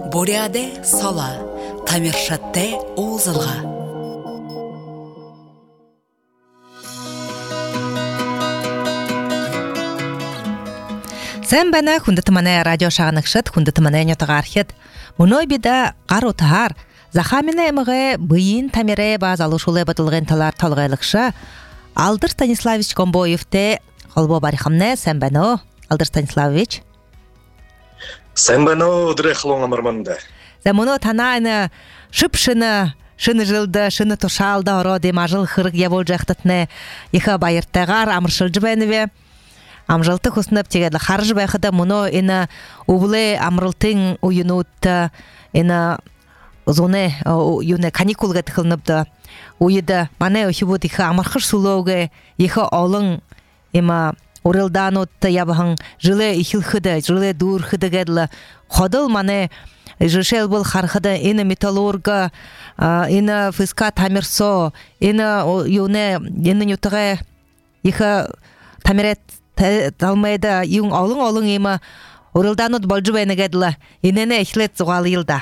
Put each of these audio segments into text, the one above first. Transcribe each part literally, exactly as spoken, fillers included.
Буряде сола, тамиршатте оозылға. Сән бәні хүндітіміне радио шағынықшыт, хүндітіміне нетіға архет. Мұной бида қар отығар, Захамина әміғі бұйын тамире баз алушылы батылғын талар талғайлықшы. Алдыр Станиславич Комбоевте қолбо барихамне, сән бәні, Алдыр Станиславич. Сән бәні, дұрехлуң амырманды. Зәміні танайны шып-шыны, шыны жылды, шыны тұшалды ороды, мажыл қырық евол жақтытны, ехі байырттағар амыршылжы бәніве. Амжылты құсынып тегеді қаржы бәқіді мұны ені ұбылы амрылтың ойынуытты, ені зоны юне каникулға тықылыныпты. Ойыды мане өші ехі амарқыш сұлуғы, ехі олың ема орылдан отты ябығын жылы ихілхіді, жылы дұрхіді гәділі. Қодыл мане жышел бұл қарқыды, ені металлурга, ені фиска тамирсо, ені юне, ені нютығы ехі тамирет талмайды, ең олың-олың ема орылдан от болжы бәйні гәділі. Енені әхілет зұғалы елді.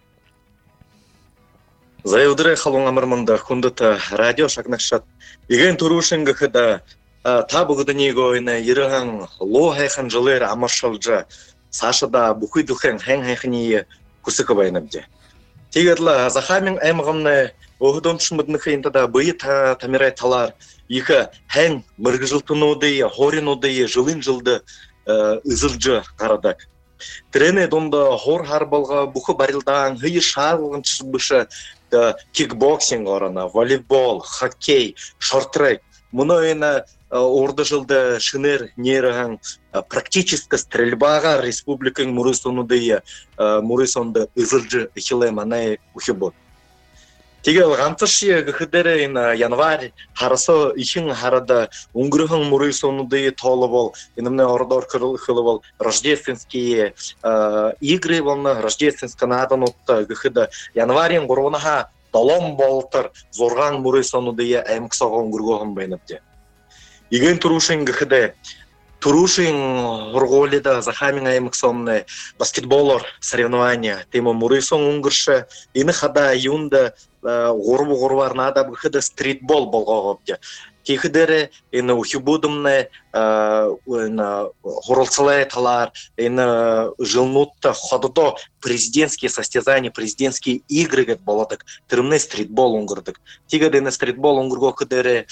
Зайылдыры қалуң амырмында құндыты радио шақнақшат. Еген тұрушынғы қыда табығыды него ойны еріған ло хайхан жылыр амаршалжы сашыда бұқыдылхэн хэн-хэхіне күсікі байнымде. Тегерлі Захамин әміғымны оғыдомшымыднықы интада бұйы тамирай талар екі хэн мұргыжылтынуды, хоринуды, жылын жылды үзілжі қарадак. Трене донда хор харбалға бұқы барилдан хыйы шағылғын чызбышы кикбоксинг орына, волейбол, хоккей, шорт-трек. Мұны өйіні орды жылды шынер неріған практическа стрельбаға республикаң мұрысонуды, мұрысонды үзілжі үхілі манай үхі бұд. Тегел ғантышы ғыдері январь харысы ихин харада унгрыхын мұрысонуды толы бол, инымны ордор қылы бол, рождественские игры болны, рождественска надан отты ғыды январин ғұрғынаға долом болтыр, зорған мұрысонуды әмкісаға унгрғығын байныпты. Иген тұрушын ғыды Турушин Урголида, Захамин Аймаксомны, баскетболор соревнования, тема Мурысон Унгрша, ины хада юнда горбу горвар надо бхыда стритбол болгогопте. Кихидере ины ухибудумны ины горолцалай талар, ины жылнутта ходото президентские состязания, президентские игры гет болоток, тырымны стритбол унгрдык. Тигады ины стритбол унгрго кидере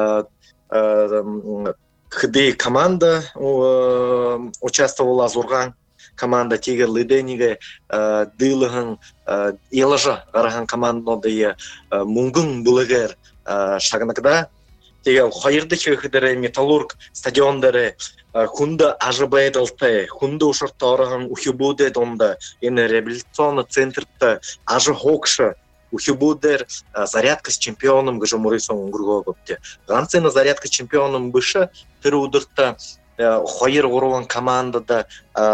Хыды команда участвовала Зурган, команда Тигер Лидениге, Дылыгын, Елажа Гараган командады Мунгын Булыгер Шагнагда. Тигер Хайырдычы хыдыры металлург стадиондары Хунда Ажыбайдалты, Хунда Ушартараган Ухибуде донда, ені реабилитационный центрта Ажы Хокша, Ухибудер зарядка с чемпионом гыжы Мурысон Унгрго көпте. Ганцена зарядка чемпионом бышы тірі удыртта Хайыр ғырылан командада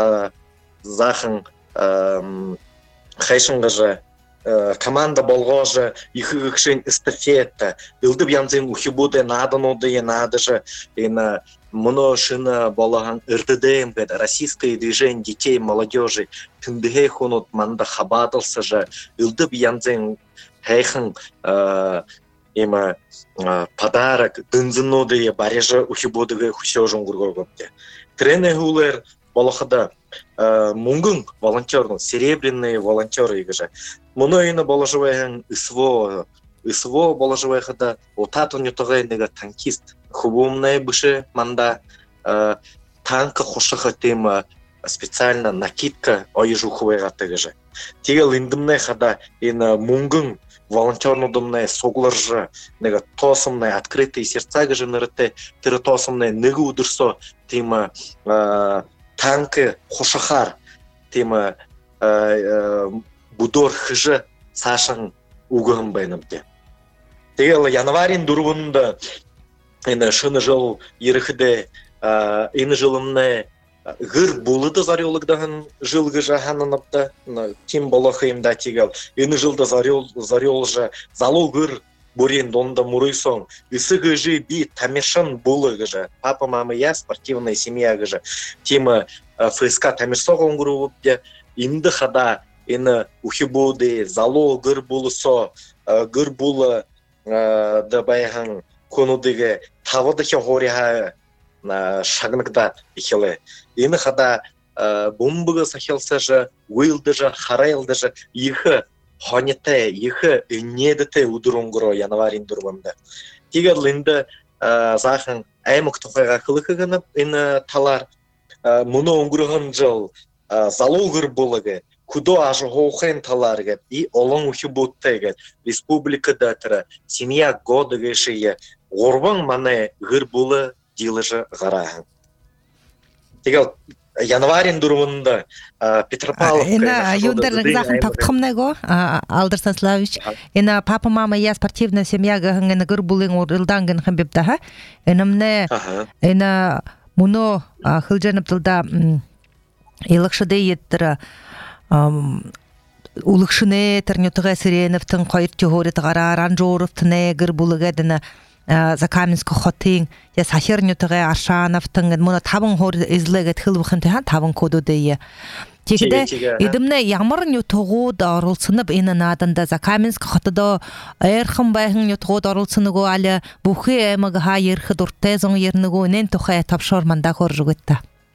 Захын Хайшын гыжы команда болғажы ихы ғықшын эстафета. Илдіп янзен Ухибуде надан оды надыжы мұны шыны болаған РТДМ, Российское движение детей и молодежи, тіндіге хунут манда хабадылсы жа, илдіп янзен хайхын ема подарок дынзыноды барежы Ухибудыға хүсеожын ғырғы көпте. Трене хулер болақыда мұңгын волонтерның, серебряные волонтеры егіжі. Мұны үйіні болажывайын ысво, ысво болажывайқыда отатын ютығайныға танкист. Хубумная быше манда танка хошыха тема специально накидка ойжухуайға тегіжі. Тегел индімнай хада ина мұңгын волонтернудымнай согларжы, нега тосымнай открытые сердца гыжы нырыты, тірі тосымнай нығы удырсо тема танка хошыхар, тема будор хыжы сашын уғығын байнымды. Тегел январин дұрғында Ені шыны жыл еріхіде, ені жылымны ғыр болыды зарелігдағын жылғы жағанынапты, тем болақайымда тегел. Ені жылды зарел жа залу ғыр борен донда мұрысон, үсі ғыжы би тамешын болы ғыжы. Папа, мама, я, спортивная семья ғыжы. Тема ФСК тамешсоға оңғыру өпте, инді қада ины ухибуды зало гыр булысо гыр булы да байхан конудыге тавыдыхе хориха шагныкда ихеле ины хада бумбыгы сахелса же уилды же харайлды же ихы хонете ихы недете удурунгро январин дурванда тигер линды захын аймык тухайга кылыкыгынып ины талар муну оңгурган жыл залогыр булыгы кудо аж хоухен таларга и олон ухибуттеге республикада тра семья годы шие орбан мане гыр булы дилыжы гарахан тигел январин дурумында Петропавловка ина юндар захын тактымnego Алдар Станиславович ина папа мама я спортивная семья гына гыр булын орылдан ген хамбепта энемне ина муно хылжанып тылда илыкшыды еттер улыкшыне тернютыга сиреневтин койыр төгөрү тагара ранжоровтне гыр булыгадына Закаменск хотин я сахернютыга Аршановтын муна табын хор излегет хылбыхын та табын коду дeye тегиде идимне ямар нютугу дарылсынып ина наданда Закаменск хотодо эрхым байхын нютугу дарылсыныгу али бухи эмага хайырхы дуртезон ернигу нен тухая тапшорманда хоржугетта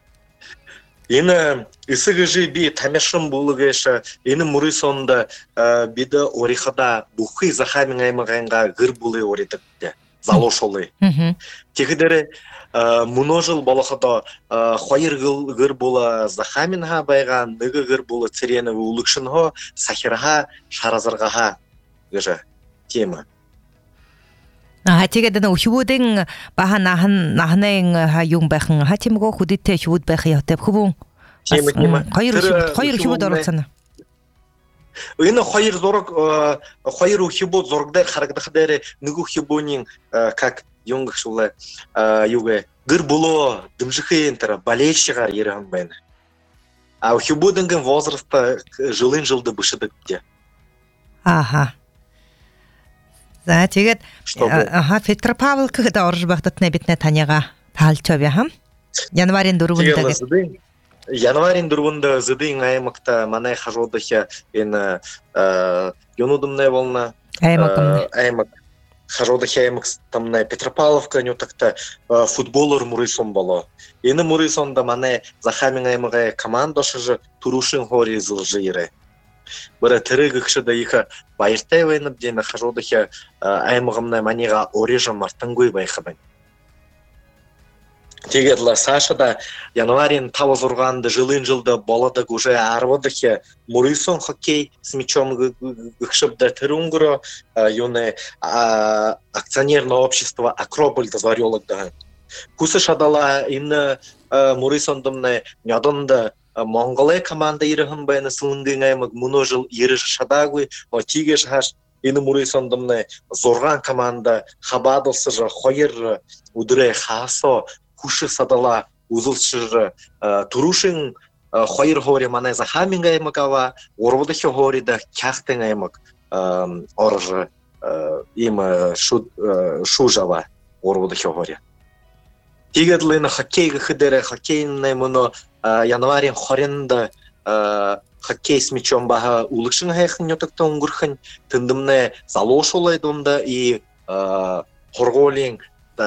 ины исыгыжы би тамешым булыгыша ины мурисонда биде орихада бухи Захамин аймаганга гыр булы оритыпты залошолы тегидере муножил балахада хайыр гыр була Захаминга байга ныгы гыр була цирена улыкшынго сахирга шаразыргаха гыжа тема а тегеден ухибудин баха нахан нахнен ха юнбахын хатимго худите хубуд бах ятеп хубун тема тема хайыр хайыр хубуд орцана ины хайыр зорг хайыр ухибуд зоргда харагдахдере ныгу хибунин как юнгах шуле юге гыр було дымжихын тара болельщигар ерхан байна а ухибудинген возраста жылын жылды бышыдык де ага за тегет ага Петропавловка да оржбахтатне битне таняга талчобя хам январин дурвунда январин дурвунда зыдын аймакта мане хажодахя ин юнудымне волна аймак хажодахя аймак тамне Петропавловка нютакта футболор мурисон бало ины мурисонда мане Захамин аймага командашыжы турушин хори зылжыйре бара тырыгыкшы да иха байыртайвайнып дейна хажодахя аймагымна манега орежа мартангой байхабан тегедла Сашада январин тавыз урганды жылын жылда балада уже арвадахя мурисон хоккей с мячом гыкшып да тырунгуро юне акционерное общество Акрополь дозварёлык да кусы шадала инна мурисондымна нядонда Монголия команда ирыхын байны сылындың аймак муножил ирыш шадагуй о тигеш хаш ины мурисондымна зорган команда хабадылсы же хойыр удыре хасо куши садала узылшыр турушин хойыр хори мане Захамин аймакава орвудахи хори да кяхтен аймак оржы им шужава орвудахи хори тигедлина хоккейга хидере хоккейный муно январин хоринда хоккей с мячом баха улыкшын хайхын нютакта унгурхын тындымне залошолайдунда и хорголин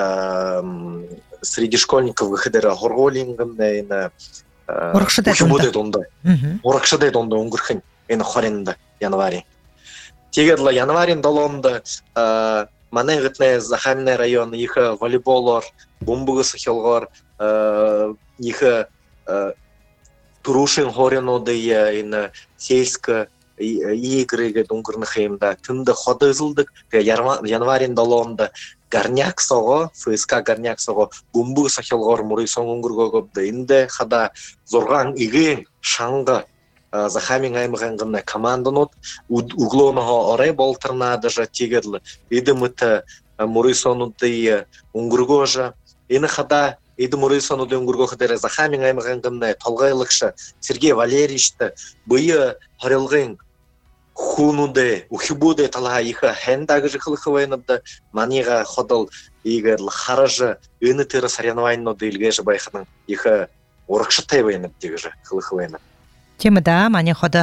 среди школьников хидере хорголингымне ина ухибудайдунда уракшадайдунда унгурхын ина хоринда январин тигедла январин долонда мане гытне Захамин район иха волейболор бумбугы сахилгор иха турушин хоринодыя ина сельска игрыга дунгурнахымда тында ходызылдык январин долонда Горняк сого ФСК Горняк сого бумбугы сахилгор мурисон унгургогобда инде хада зорган иген шанга Захамин аймагангына команданот углоного орай болтырна даже тигерлы идымыта мурисонудыя унгургожа ины хада иды мурисонуды унгургохадере Захамин аймагангына толгайлыкша Сергей Валерьевичты бые харылгын хунуде ухибуде талага иха хендагы жыхылыхывайныда манига ходал игерлы харажы ины тыры соревнованийноды илгежі байхының иха оракшытайвайнып дегежі хылыхывайнып темада мане хода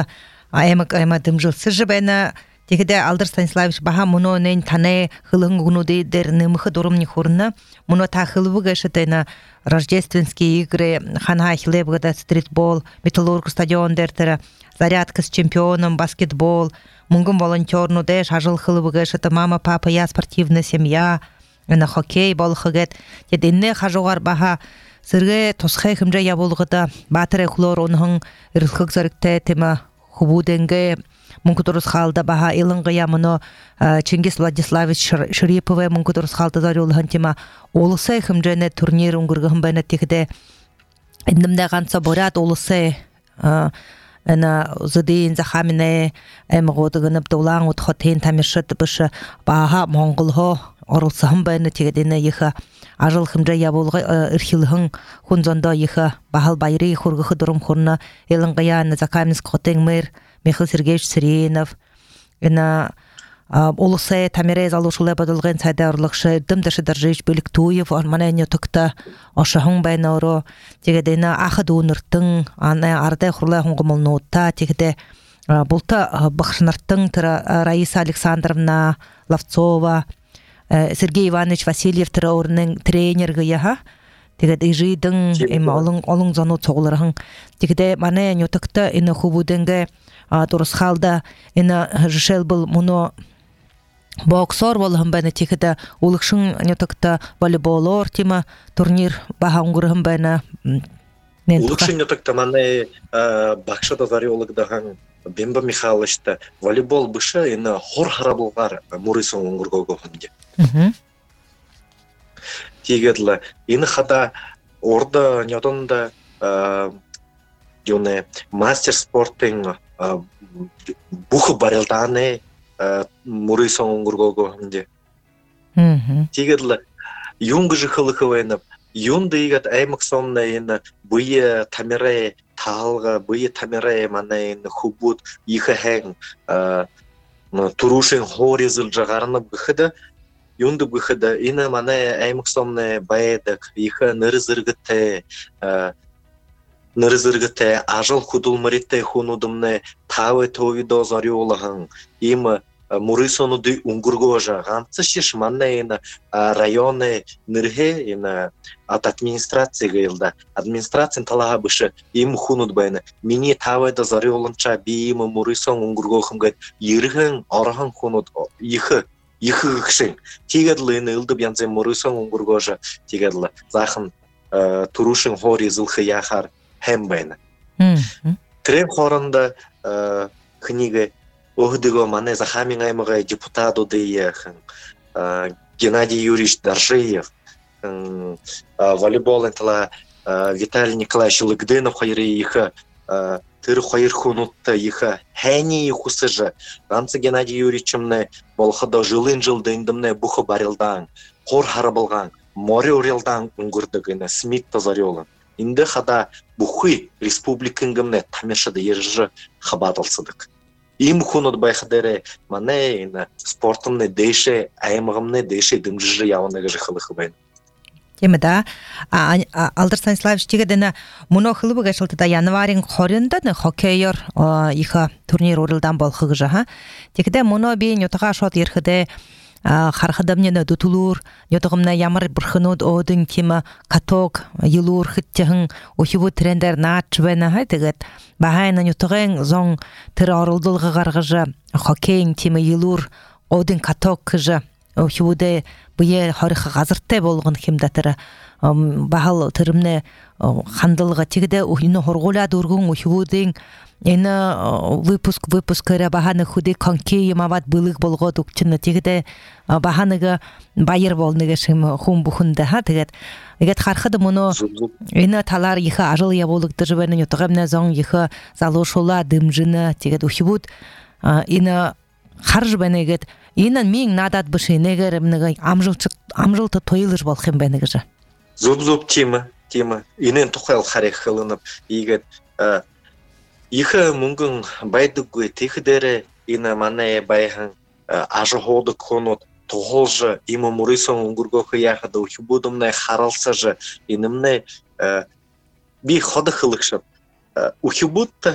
Аймак айма дымжыл сыжы бәйна тегеде Алдар Станиславич баха мұно нен тане хылың гунуды дер нымыхы дурым не хурна. Мұно та хылыбы гэшетайна рождественские игры, ханха хилебгада стритбол, металлург стадион дертера, зарядка с чемпионом, баскетбол, мунгум волонтерну дэш, ажыл хылыбы гэшета мама, папа, я спортивная семья, на хоккей бол хагет. Тединне хажугар баха сырге тосхай хымжа яболгыда батыры хлор онхың ирылхык зарыкте тема хубуденге Мункудурус халда баха илынғы ямыно Чингис Владиславич Шарипове мункудурус халда зарюлыған тема олысы хымжаны турнир уңгырғым бәні текде индімді ғанса борят олысы әна зыдейін захаміне әмі ғодығынып дұлаң ұтқотейін тамиршыт бұшы баха моңғылғы орылсығым бәні тегедені ехі ажыл хымжа яболғы үрхіліғын хунзонда ехі бахал байры хургығы дұрым хурна илынғы яны Закаменск хотен мэр Михаил Сергеевич Сиренов, ина олысы тамире залушылы бадылған сайдарлықшы дымдашы даржыш бөлік туйып, арманайны тұқта ашығын байна ұры, тегеде ина ақы дуынырттың, ардай құрлай ғыңғымылны ұтта, тегеде бұлта бұқшынырттың Раиса Александровна Ловцова, Сергей Иванович Васильев тірі орының тренергі яға, тегеде жидың, олың зану тоғылырғын, тегеде манайны тұқта ина хубудыңғы Дұрыс халда ина жышел был мұны боксор болғым бәні текеді олықшын нетікті волейболор тема турнир баға ұңғырғым бәні олықшын нетікті маны бақшада зарелігдаған Бемба Михайловичті волейбол бұшы ина хор харабылғар Мурисон ұңғырға көңінде тегеділі ина қада орда нетонда юне мастер спортың бухы барелданы Мурисон ұңғырғого хымде. Тегедлі, юңғы жықылықы вайнып, юнды егет әймік сонна ені бұйы тамирай талға, бұйы тамирай мана ені хубут, ехі әң тұрушын хори зыл жағарынып бұхыды, юнды бұхыды, ені мана әймік сонна байедік, ехі ныры зіргітті, Нырызыргыте ажыл худулмаритте хунудымны тавы тойдо зарюлыгын им Мурисонуды уңгургожа ганцы шишманна районы нырге ина от администрации гылда администрация талага бышы им хунуд байна мини тавыда зарюлынча бим Мурисон уңгургохым гет иргын аргын хунуд ихы ихы кшин тигедлыны ылдып янзе Мурисон уңгургожа тигедлы захын турушын хори зылхы яхар hem байна. Трем хорында книга охдыго мане захамин аймага депутату дейяхын Геннадий Юрьевич Даржиев волейбол энтла Виталий Николаевич Лыгдынов хайры иха тыр хайр хунутта иха хэни хусыжа ганцы Геннадий Юрьевичымны болхада жылын жылды индымны бухы барилдан хор харабылган море урелдан уңгурдыгына Смит тазарёлын Инде хада бухы республикангымны тамешады ержы хабаталсыдык. Им хунут байхадере мане ина спортымны дейше, аймағымны дейше дымжы яуынығы жықылығы байна. Теме да, Алдар Станиславич тегедені мұны қылыбы ғашылтыда январин қорында хоккейер иха турнир орылдан болқығы жаға. Тегеде мұны бейін отыға шот ерхіде хархадамнена дутулур нётогымна ямар бурхнуд одын тима каток юлур хиттехин ухиву трендер наачвена хайтыгат бахайна нётогын зон тыр орылдылғы гаргыжы хоккейн тима юлур одын каток кыжы ухивуде бие харыха газыртте болгон химдатыры бахал тырымне хандылга тигде ухино хоргула дургун ухивудын Ена выпуск выпускара баханы худы конкей мават былык болгодук чынны тегде баханыга байыр болныга шым хум бухунда ха тегет егет хархады муну ена талар иха ажыл я болык дыжбаны нютгамна зон иха залушула дымжыны тегет ухибут ена харжбаны егет ена миң надат бышы негеремнега амжылчык амжылты тойлыш болхым бенегежа зуб зуб тема тема инен тухал харих кылынып егет Иха мунгын байдыгы тихдере ина мане байхан ажы ходы конот тоғылжы има Мурисон уңгургохы яхады ухибудымны харалсажы инымны би ходы хылыкшып ухибудта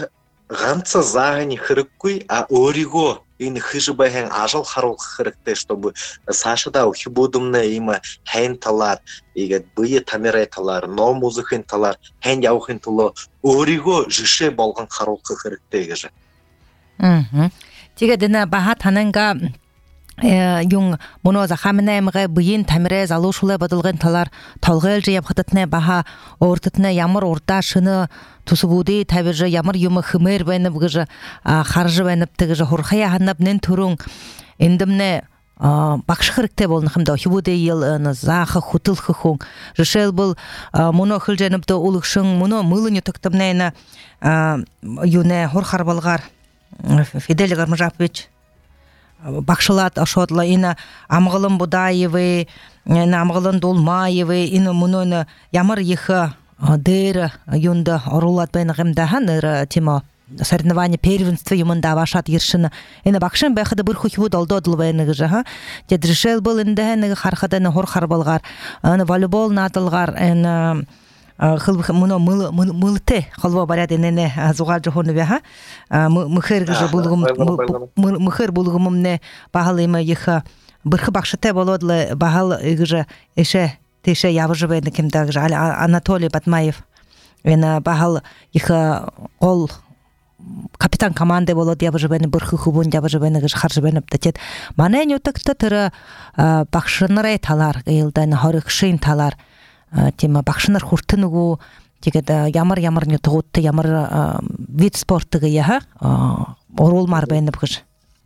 ганца загани хырыккуй, а ориго ин хыжыбайхан ажал харул хырыкты, чтобы Сашада ухибудумна има хэн талар, игет бые тамерай талар, но музыкын талар, хэн яухын туло ориго жише болгон харул хырыкты геже. Мгм. Тиге дина баха тананга юн моно захамнаймга буин тамре залушуле бадылгын талар толгыл жеп хататне баха ортытне ямар орта шыны тусубуди табыжы ямар юмы хмер бенеп гыжы харжы бенеп тыгыжы хурхая ханнап нен турун эндимне бакшхырыкте болны хымда хибуде ел захы хутыл хун жешел был моно хылженып да улыкшын моно мылыны токтомнайна юне хурхар болгар Фидель Гармажапович Бакшылат ашотла ина Амғылын Будаевы, ина Амғылын Долмаевы, ина мұны ямар ехы дыр юнда орулат бәйні ғымдахан тема соревнование первенства юмында вашат ершіні. Ина бакшын бәхіді бір хухиву далдодыл бәйні ғыжы. Дед решел был инді хархаданы хор-хар болғар, волейбол надылғар, ина мұны мылты қалва барады нене зуғал жоғыны бәха мұхыр бұлғымымне бағалыйма ехі бірхі бақшыты болодылы бағал үгіжі еші теше явыжы бәйді кемді Анатолий Батмаев бағал ехі ол капитан команды болоды явыжы бәйді бірхі хубын явыжы бәйді қаржы бәйді тет манайын өтікті түрі бақшынырай талар ғылдайны хорықшын талар тема бакшынар хуртыныгу тегеда ямар-ямар не тогутты ямар вид спортыгы яха орол марбайны бгыш.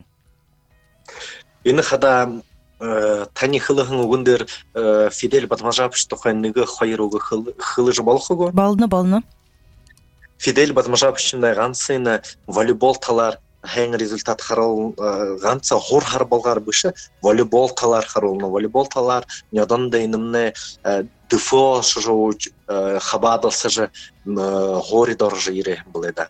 Ины хада тани хылыгын угундыр Фидель Батмажапович тохайныгы хайругы хылыжы балхыгу? Балны балны. Фидель Батмажаповичндай ганцыйны волейбол талар хэн результат харал ганца хор хар болгар бышы волейбол талар харулны волейбол талар нядан да инымны дефо шожоуч хабадался же гори дороже ире буледа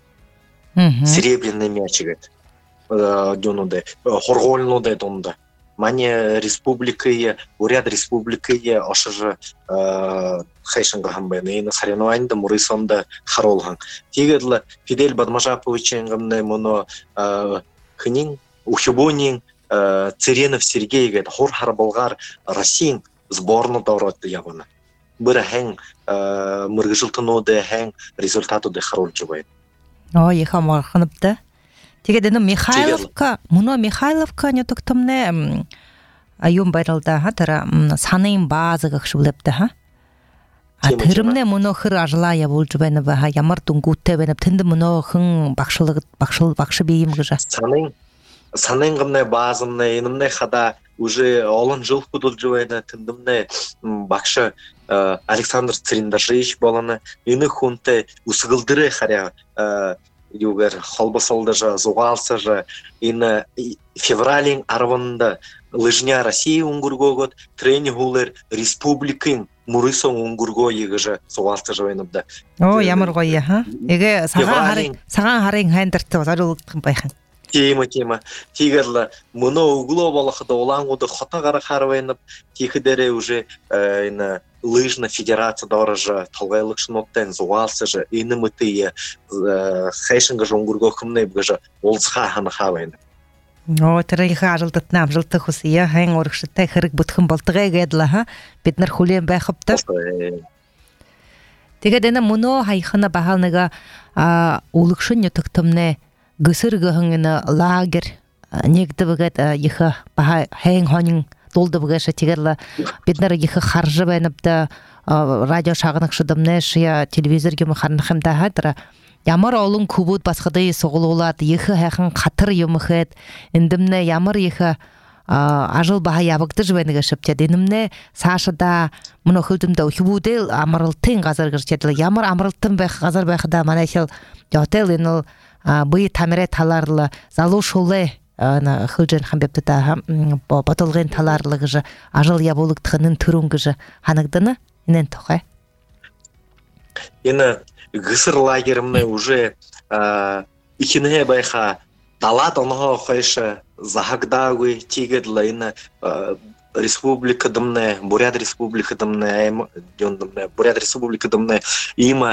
серебряный мячик дюнуде хоргольнуде донда мане республикае уряд республикае ошоже хайшанга хамбене на соревнованида мурисонда харолхан тигедла Фидель Батмажаповиченгамне моно хнин ухибонин Церенов Сергей гет хор хар болгар Россия сборну доротты явана бир хэн мыргыжылтынуды хэн результатуды харолжубай о ехамар ханыпты тегедені Михайловка мұны Михайловка не тоқтымны айым байралда хатыра санайым базы қақшы біліпті ха атырымны мұны хыр ажылая болжубайны баха ямар тунгутте беніп тінді мұны хың бақшы бейім ғыжа санайым санайым ғымны базымны енімні хада уже олон жыл кудылжубайны тіндімні бақшы Александр Цриндашевич боланы ені хунты усығылдыры харя югер холбасалда же зугалса же ин февралин арванда лыжня России унгургогот тренингулер республикин Мурысон унгурго егеже зугалса же вайнабда о ямар гойя ха эге саган харин саган харин хандырты зарул байхан тема тема тигерла муно угло балахда олангуды хота гара харвайнып тихидере уже ин лыжна федерация дорожа талгайлык шноттен зуалсы же инымытые хайшынга жоңгурго кымны бгажа олцха хана хавайны о тарихи ажылтытнам жылты хусия хэн орыкшыттай хырык бутхын балтыгай гэдла ха битнер хулен байхыпты тегедена муно хайхана бахалныга улыкшын ютыктымны гысыргы хыңына лагер негді бігет ехі баха хэн хонин долды бігеша тегерла беднер ехі харжы бәйніпті радио шағынықшыдымны шия телевизорге мұхарнықымда хадыра ямар олың күбуд басқыды соғыл олады ехі әқін қатыр еміхет індімні ямар ехі ажыл баха ябықты жібәнігі шыптеді енімні сашыда мұны хүлдімді хүбудел амырылтын ғазар кірчеділі ямар амырылтын бәқ ғазар бәқіда манайшыл жотел еніл бый тамире таларлы залу шулы ана хылжен хамбепті та батылғын таларлығы жы ажыл ябулықтығының түрінгі жы ханығдыны инен тоқай ені гысыр лагерімні уже икініне байха дала доного қойшы захагдагы тигедлі ені республика дымны буряд республика дымны буряд республика дымны има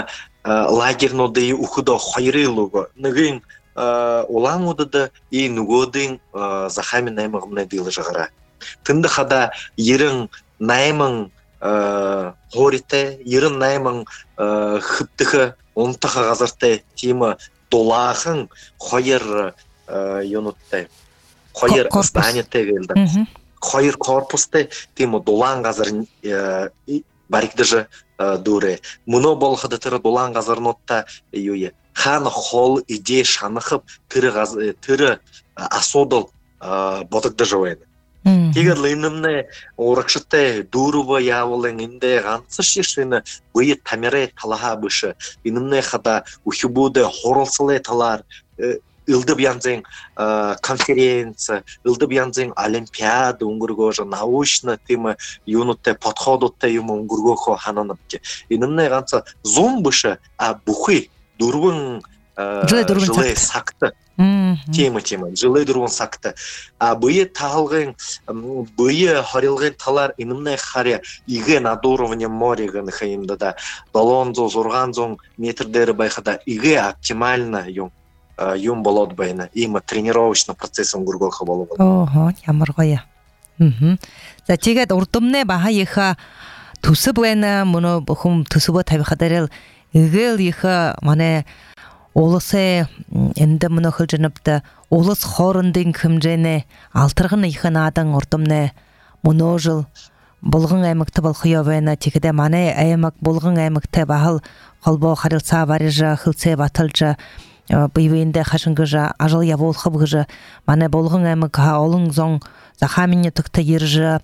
лагерноды ухудо хайрылуго нэгэн улан удада и нүгодын захамин наймагымна дилы жагара тынды хада ерің наймың хорите ерін наймың хыттыхы онтаха газарте тима долахын хайр юнутте хайр зданиете келді хайр корпусте тима долан газар барикдыжы дуре муно болхады тыры долан газар нотта юе хан хол иде шанахып тыры газ тыры асодол ботыкды жойны Тигер линнемне оракшыте дурува явылын инде ганцы шишины быйы тамере талаха бышы иннемне хада ухубуде хоролсылы талар ылдып янзен конференция ылдып янзен олимпиада унгургожа научно тема юнутте подходотте юму унгургохо хананапке иннемне ганцы зум бышы а бухы дурвын жылы сакты тема тема жылы дурвын сакты а бые тағылғын бые харилғын талар инымнай харя иге над уровнем моря хаимда да балонзо зорганзон метрдері байхада иге оптимально юм юм болот байна има тренировочный процессом гургоха болу ого ямаргая мм за тигет уртумне баха иха тусы байна муно бухум тусыбы табихадарел игел иха мане Олысы энді мұны қылжыныпты, олыс хорындың кімжені, алтырғын ихан адың ұртымны, мұны жыл бұлғын әмікті бұл қиявайна, текіде маны әймік бұлғын әмікті бағыл, қолбо қарылса барыжы, қылсе батылжы, бұйвейінде қашыңғыжы, ажыл яволқыбғыжы, маны бұлғын әмік олың зоң, захамине түкті ержі,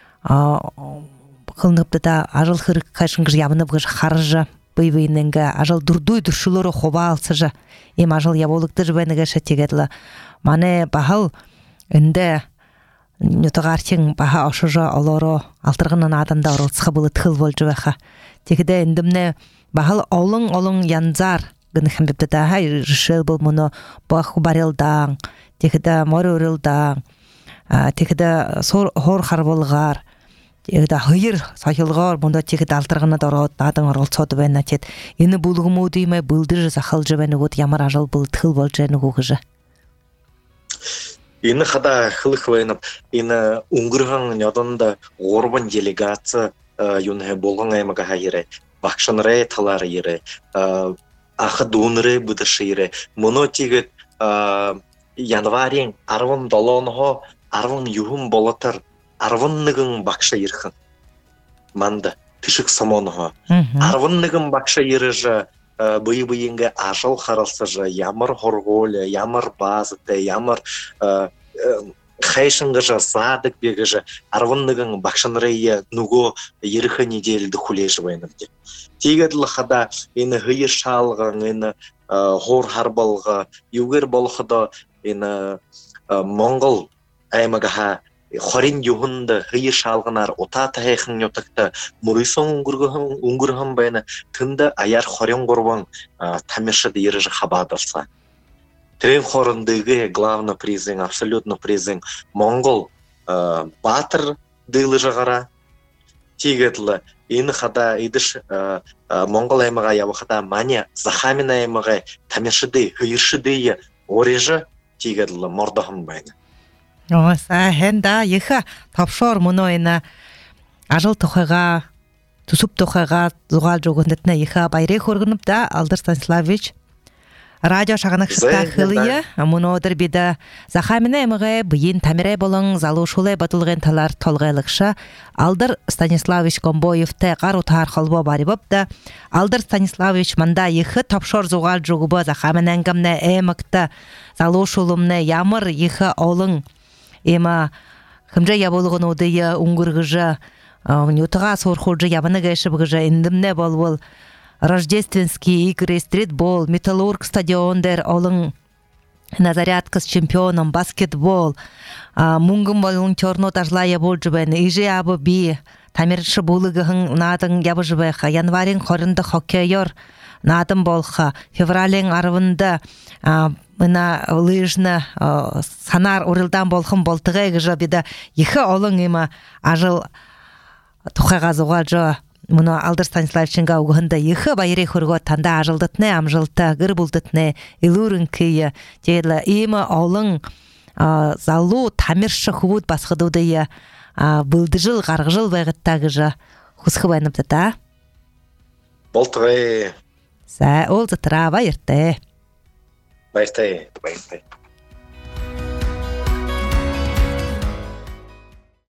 қылныпты да ажыл қырық қашыңғыжы ябыныбғыжы қарыжы, быйвейненге ажал дурдуй дуршулары хоба алсыжы эм ажал яболыкты жыбайныга шатегедлы мане бахал энде нютагартин баха ошужа олоро алтыргынын адамда орылсыға былы тыл болжубаха тегиде эндимне бахал олың олың янзар гынхембепте да хай решил был муно баху барелдаң тегиде море урылдаң тегиде сор хор харболгар Егда хыйыр сахилгар монда тегит алтыргына дорот адың оролцоду бена тет. Эни булгуму дейме булдыр захалжы бена вот ямар ажал бул тыл болжаны гугыжы. Эни хада хылых вайнап эни унгурган няданда горбан делегация юнhe болгон аймага хайре бакшанрай талар ире ахы дунры быдышыйре моно тегит январин арвын долонхо арвын юхум болотар арвынныгын бакша ирхын манда тышык самонға арвынныгын бакша ирыжы быйы-быйынға ажал харалсыжы ямар хорголя, ямар базыты, ямар хайшыңғыжы задык бегіжі арвынныгын бакшанрайя нуго ирхы неделді хулежі байнымде. Тегеділі қада ені ғыйы шалғын, ені ғор харбалға, югер болғыда ені Моңғол аймаға Хорин юхунда хыйы шалгынар ота тахайхын йотакта мурысон унгургын унгургын байна тында аяр хорин горбан тамеша дирижа хабадалса. Трен хорындыгы главный призен, абсолютно призен Монгол батыр дылы жагара тигетлы ины хада идиш Монгол аймага ябахада маня захамин аймага тамешыды хыйыршыды орежа тигетлы мордахын байна. Оса хенда иха тапшор муноина ажыл тухайга тусуп тухайга зугал жогондетне иха байре хоргынып да Алдар Станиславович радио шагынак шыктахылыя мунодыр бида захамина эмыгы быйын тамире болың залушулай батылгын талар толгайлыкша Алдар Станиславович Комбоевте кару тар холбо барибып да Алдар Станиславович манда ихы тапшор зугал жогубо захамина энгамне эмыкта залушулумне ямыр ихы олың Ема хымжа яболғын одыя уңгыргыжа нютыға сорхолжа ябаны гайшыбыгыжа индімне бол-бол Рождественский игры, стритбол, металлург стадиондер олың назарядкас чемпионом, баскетбол мунгым болың черно тажлая болжыбен иже абы би тамиршы булыгыхын надың ябыжыбайха январин хорынды хоккейор надым болха феврален арвында мына лыжны санар урылдан болхым болтыгы гыжа бида ихы олың ема ажыл тухайга зугал жо Мұны Алдар Станиславиченга угында ихы байре хурго танда ажылдытны амжылта гыр булдытны илурын кие жегла има олың залу тамиршы хубут басхыдудыя былдыжыл гаргыжыл байгыттагыжа хусхыбайнып та Болтгай са ол затра байырты байстай байстай